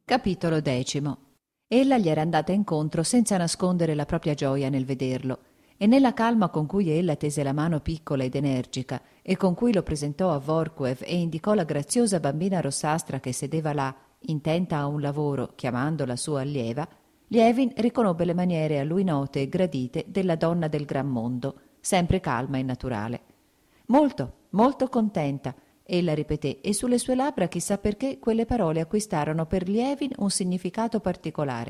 Capitolo 10. Ella gli era andata incontro senza nascondere la propria gioia nel vederlo, e nella calma con cui ella tese la mano piccola ed energica e con cui lo presentò a Vorkuev e indicò la graziosa bambina rossastra che sedeva là, intenta a un lavoro, chiamandola sua allieva, Lievin riconobbe le maniere a lui note e gradite della donna del gran mondo, sempre calma e naturale. Molto, molto contenta, ella ripeté, e sulle sue labbra chissà perché quelle parole acquistarono per Lievin un significato particolare.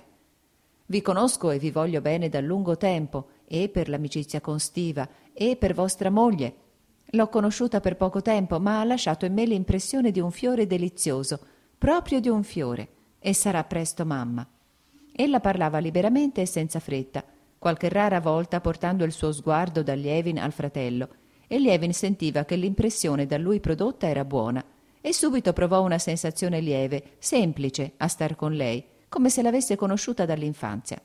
Vi conosco e vi voglio bene da lungo tempo, e per l'amicizia con Stiva, e per vostra moglie. L'ho conosciuta per poco tempo, ma ha lasciato in me l'impressione di un fiore delizioso, proprio di un fiore, e sarà presto mamma. Ella parlava liberamente e senza fretta, qualche rara volta portando il suo sguardo da Lievin al fratello, e Lievin sentiva che l'impressione da lui prodotta era buona, e subito provò una sensazione lieve, semplice, a star con lei, come se l'avesse conosciuta dall'infanzia.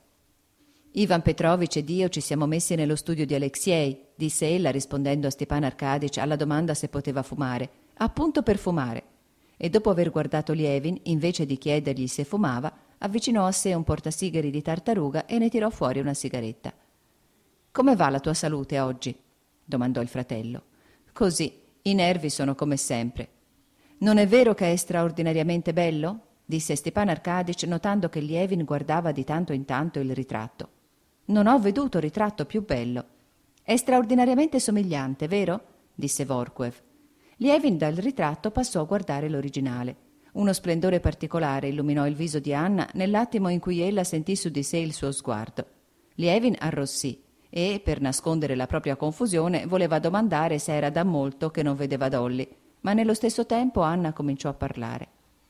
Ivan Petrovich ed io ci siamo messi nello studio di Alexiej, disse ella rispondendo a Stepan Arkadych alla domanda se poteva fumare, appunto per fumare, e dopo aver guardato Lievin, invece di chiedergli se fumava, avvicinò a sé un portasigari di tartaruga e ne tirò fuori una sigaretta. «Come va la tua salute oggi?» domandò il fratello. «Così, i nervi sono come sempre». «Non è vero che è straordinariamente bello?» disse Stepan Arkadych notando che Lievin guardava di tanto in tanto il ritratto. «Non ho veduto ritratto più bello». «È straordinariamente somigliante, vero?» disse Vorkuev. Lievin dal ritratto passò a guardare l'originale. Uno splendore particolare illuminò il viso di Anna nell'attimo in cui ella sentì su di sé il suo sguardo. Lievin arrossì e, per nascondere la propria confusione, voleva domandare se era da molto che non vedeva Dolly, ma nello stesso tempo Anna cominciò a parlare.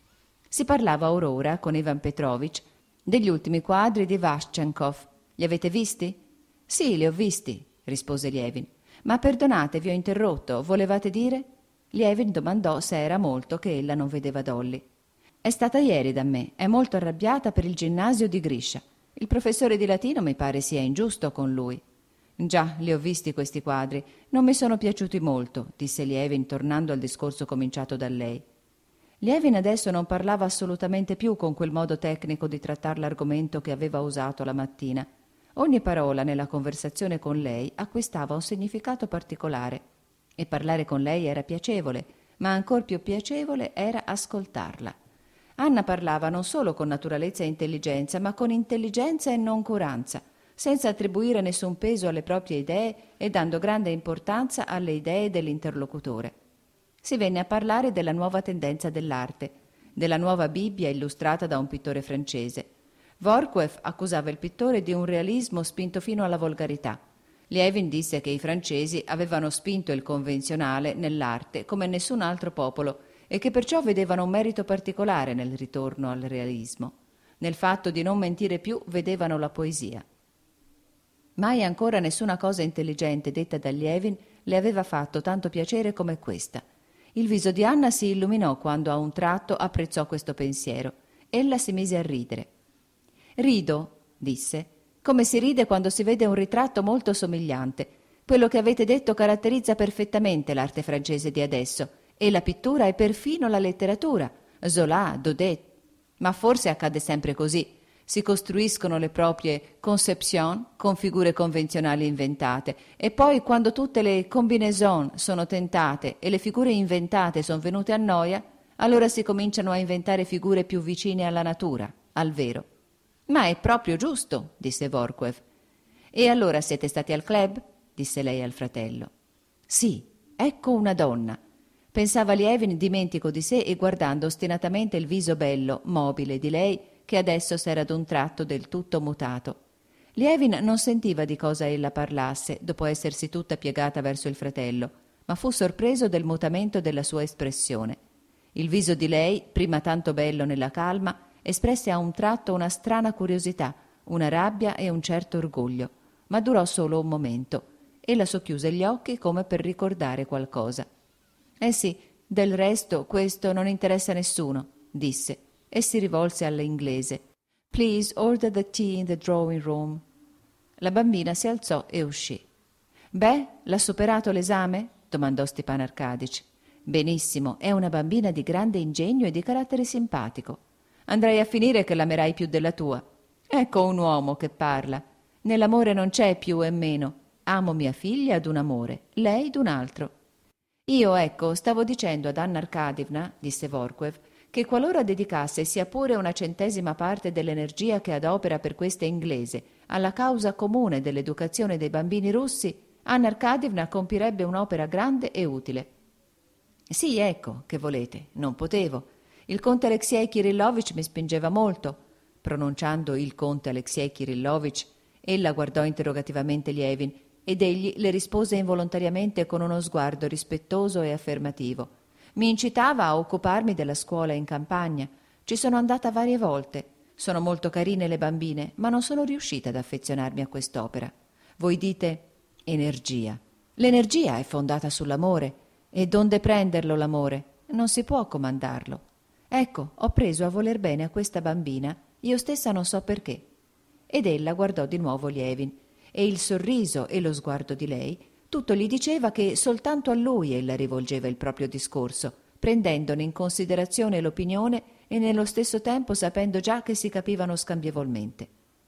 Si parlava or ora con Ivan Petrovich degli ultimi quadri di Vaschenkow. Li avete visti? Sì, li ho visti, rispose Lievin. Ma perdonate, vi ho interrotto, volevate dire? Lievin domandò se era molto che ella non vedeva Dolly. È stata ieri da me, è molto arrabbiata per il ginnasio di Grisha. Il professore di latino mi pare sia ingiusto con lui. Già, li ho visti questi quadri, non mi sono piaciuti molto, disse Lievin tornando al discorso cominciato da lei. Lievin adesso non parlava assolutamente più con quel modo tecnico di trattar l'argomento che aveva usato la mattina. Ogni parola nella conversazione con lei acquistava un significato particolare e parlare con lei era piacevole, ma ancor più piacevole era ascoltarla. Anna parlava non solo con naturalezza e intelligenza, ma con intelligenza e noncuranza, senza attribuire nessun peso alle proprie idee e dando grande importanza alle idee dell'interlocutore. Si venne a parlare della nuova tendenza dell'arte, della nuova Bibbia illustrata da un pittore francese. Vorkuev accusava il pittore di un realismo spinto fino alla volgarità. Lievin disse che i francesi avevano spinto il convenzionale nell'arte come nessun altro popolo e che perciò vedevano un merito particolare nel ritorno al realismo. Nel fatto di non mentire più vedevano la poesia. Mai ancora nessuna cosa intelligente detta da Lievin le aveva fatto tanto piacere come questa. Il viso di Anna si illuminò quando a un tratto apprezzò questo pensiero. Ella si mise a ridere. «Rido», disse, «come si ride quando si vede un ritratto molto somigliante. Quello che avete detto caratterizza perfettamente l'arte francese di adesso, e la pittura e perfino la letteratura, Zola, Daudet. Ma forse accade sempre così. Si costruiscono le proprie conception con figure convenzionali inventate e poi quando tutte le combinaison sono tentate e le figure inventate sono venute a noia, allora si cominciano a inventare figure più vicine alla natura, al vero. Ma è proprio giusto, disse Vorkuev. E allora siete stati al club? Disse lei al fratello. Sì, ecco una donna. Pensava Lievin dimentico di sé e guardando ostinatamente il viso bello, mobile di lei, che adesso s'era d'un tratto del tutto mutato. Lievin non sentiva di cosa ella parlasse, dopo essersi tutta piegata verso il fratello, ma fu sorpreso del mutamento della sua espressione. Il viso di lei, prima tanto bello nella calma, espresse a un tratto una strana curiosità, una rabbia e un certo orgoglio, ma durò solo un momento. Ella socchiuse gli occhi come per ricordare qualcosa. Sì, del resto questo non interessa a nessuno, disse, e si rivolse all'inglese. «Please order the tea in the drawing room». La bambina si alzò e uscì. «Beh, l'ha superato l'esame?» domandò Stepan Arkadych. «Benissimo, è una bambina di grande ingegno e di carattere simpatico». Andrai a finire che l'amerai più della tua. Ecco un uomo che parla. Nell'amore non c'è più e meno. Amo mia figlia d'un amore, lei d'un altro. Io, ecco, stavo dicendo ad Anna Arkadievna, disse Vorkwev, che qualora dedicasse sia pure una centesima parte dell'energia che adopera per questa inglese alla causa comune dell'educazione dei bambini russi, Anna Arkadievna compirebbe un'opera grande e utile. Sì, ecco, che volete, non potevo. Il conte Alexei Kirillovich mi spingeva molto. Pronunciando il conte Alexei Kirillovich, ella guardò interrogativamente Lievin ed egli le rispose involontariamente con uno sguardo rispettoso e affermativo. Mi incitava a occuparmi della scuola in campagna. Ci sono andata varie volte. Sono molto carine le bambine, ma non sono riuscita ad affezionarmi a quest'opera. Voi dite energia. L'energia è fondata sull'amore. E donde prenderlo l'amore? Non si può comandarlo. Ecco, ho preso a voler bene a questa bambina, io stessa non so perché. Ed ella guardò di nuovo Lievin, e il sorriso e lo sguardo di lei tutto gli diceva che soltanto a lui ella rivolgeva il proprio discorso, prendendone in considerazione l'opinione e nello stesso tempo sapendo già che si capivano scambievolmente.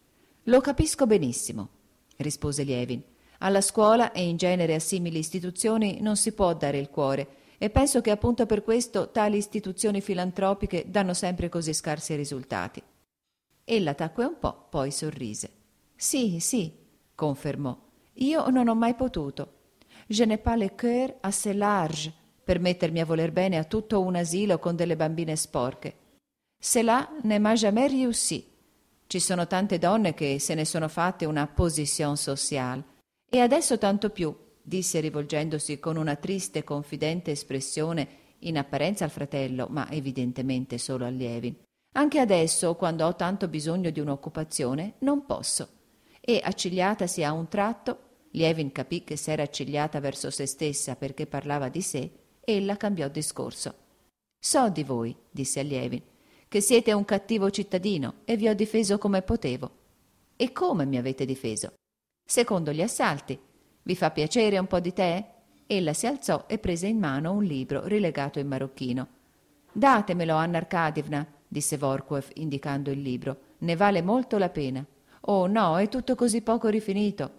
Lo capisco benissimo, rispose Lievin. Alla scuola e in genere a simili istituzioni non si può dare il cuore e penso che appunto per questo tali istituzioni filantropiche danno sempre così scarsi risultati. Ella tacque un po', poi sorrise. Sì, sì, confermò. Io non ho mai potuto. Je n'ai pas le cœur assez large per mettermi a voler bene a tutto un asilo con delle bambine sporche. Cela ne m'a jamais réussi. Ci sono tante donne che se ne sono fatte una position sociale. E adesso tanto più, disse rivolgendosi con una triste e confidente espressione in apparenza al fratello, ma evidentemente solo a Lievin. Anche adesso, quando ho tanto bisogno di un'occupazione, non posso. E accigliatasi a un tratto, Lievin capì che s'era accigliata verso se stessa perché parlava di sé, ella cambiò discorso. So di voi, disse a Lievin, che siete un cattivo cittadino e vi ho difeso come potevo. E come mi avete difeso? Secondo gli assalti. Vi fa piacere un po' di tè? Ella si alzò e prese in mano un libro rilegato in marocchino. Datemelo, Anna Arkadievna, disse Vorkwev indicando il libro. Ne vale molto la pena. Oh no, è tutto così poco rifinito.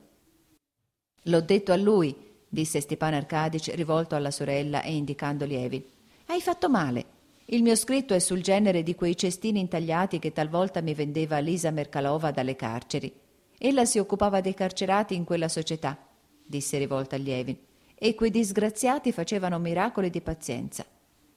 L'ho detto a lui, disse Stepan Arkadych rivolto alla sorella e indicando Lievin. Hai fatto male. Il mio scritto è sul genere di quei cestini intagliati che talvolta mi vendeva Lisa Merkalova dalle carceri. Ella si occupava dei carcerati in quella società, disse rivolta a Lievin, e quei disgraziati facevano miracoli di pazienza.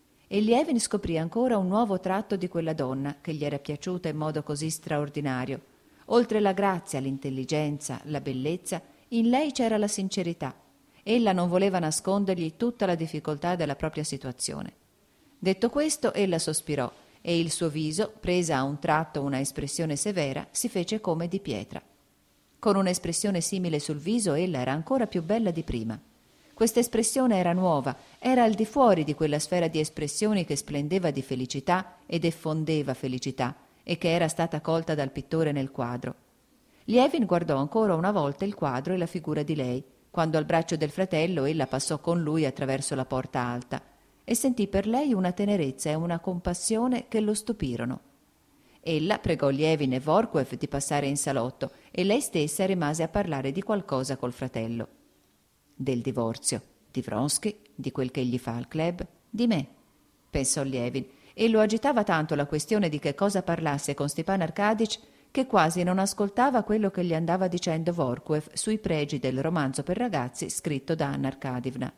E Lievin scoprì ancora un nuovo tratto di quella donna che gli era piaciuta in modo così straordinario. Oltre la grazia, l'intelligenza, la bellezza, in lei c'era la sincerità. Ella non voleva nascondergli tutta la difficoltà della propria situazione. Detto questo, ella sospirò e il suo viso, presa a un tratto una espressione severa, si fece come di pietra. Con un'espressione simile sul viso ella era ancora più bella di prima. Questa espressione era nuova, era al di fuori di quella sfera di espressioni che splendeva di felicità ed effondeva felicità e che era stata colta dal pittore nel quadro. Lievin guardò ancora una volta il quadro e la figura di lei, quando al braccio del fratello ella passò con lui attraverso la porta alta, e sentì per lei una tenerezza e una compassione che lo stupirono. Ella pregò Lievin e Vorkwev di passare in salotto e lei stessa rimase a parlare di qualcosa col fratello. Del divorzio, di Vronsky, di quel che egli fa al club, di me, pensò Lievin, e lo agitava tanto la questione di che cosa parlasse con Stepan Arkadych che quasi non ascoltava quello che gli andava dicendo Vorkwev sui pregi del romanzo per ragazzi scritto da Anna Arkadievna.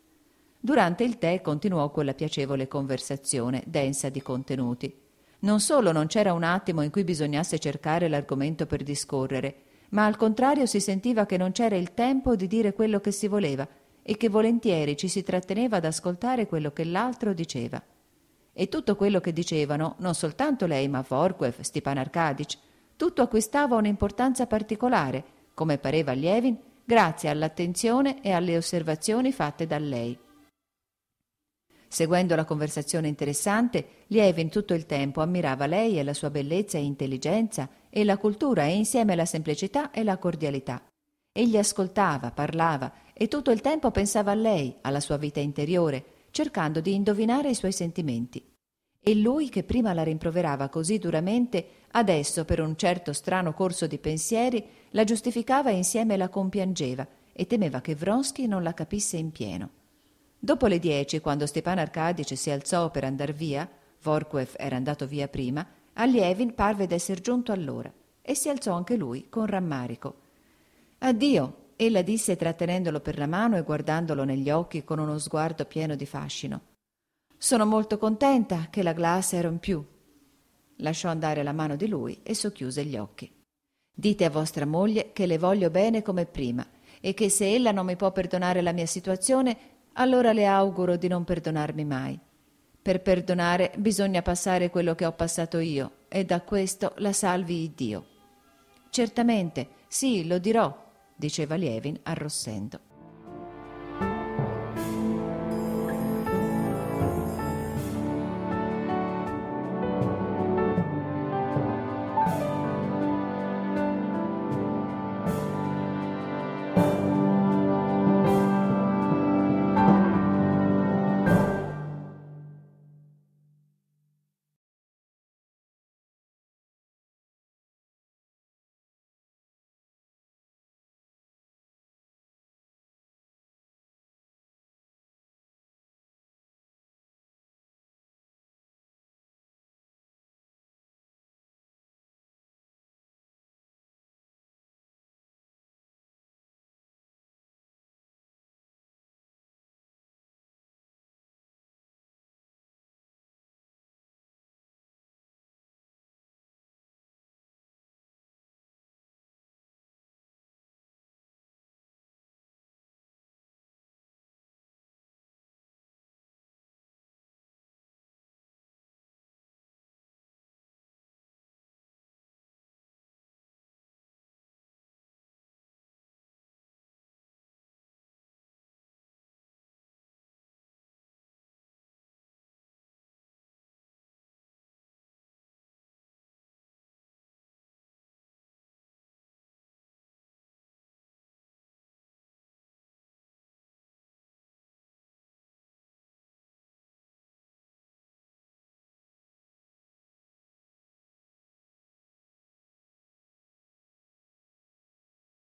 Durante il tè continuò quella piacevole conversazione, densa di contenuti. Non solo non c'era un attimo in cui bisognasse cercare l'argomento per discorrere, ma al contrario si sentiva che non c'era il tempo di dire quello che si voleva e che volentieri ci si tratteneva ad ascoltare quello che l'altro diceva. E tutto quello che dicevano, non soltanto lei ma Vorkwev, Stepan Arkadych, tutto acquistava un'importanza particolare, come pareva a Lievin, grazie all'attenzione e alle osservazioni fatte da lei. Seguendo la conversazione interessante, Lievin tutto il tempo ammirava lei e la sua bellezza e intelligenza e la cultura e insieme la semplicità e la cordialità. Egli ascoltava, parlava e tutto il tempo pensava a lei, alla sua vita interiore, cercando di indovinare i suoi sentimenti. E lui, che prima la rimproverava così duramente, adesso, per un certo strano corso di pensieri, la giustificava e insieme la compiangeva e temeva che Vronsky non la capisse in pieno. Dopo le 10, quando Stepan Arcadic si alzò per andar via, Vorkuev era andato via prima, a Lievin parve d'esser giunto all'ora e si alzò anche lui con rammarico. «Addio», ella disse trattenendolo per la mano e guardandolo negli occhi con uno sguardo pieno di fascino. «Sono molto contenta che la Glass è rompiù». Lasciò andare la mano di lui e socchiuse gli occhi. «Dite a vostra moglie che le voglio bene come prima e che se ella non mi può perdonare la mia situazione, allora le auguro di non perdonarmi mai. Per perdonare bisogna passare quello che ho passato io e da questo la salvi Dio». «Certamente, sì, lo dirò», diceva Lievin arrossendo.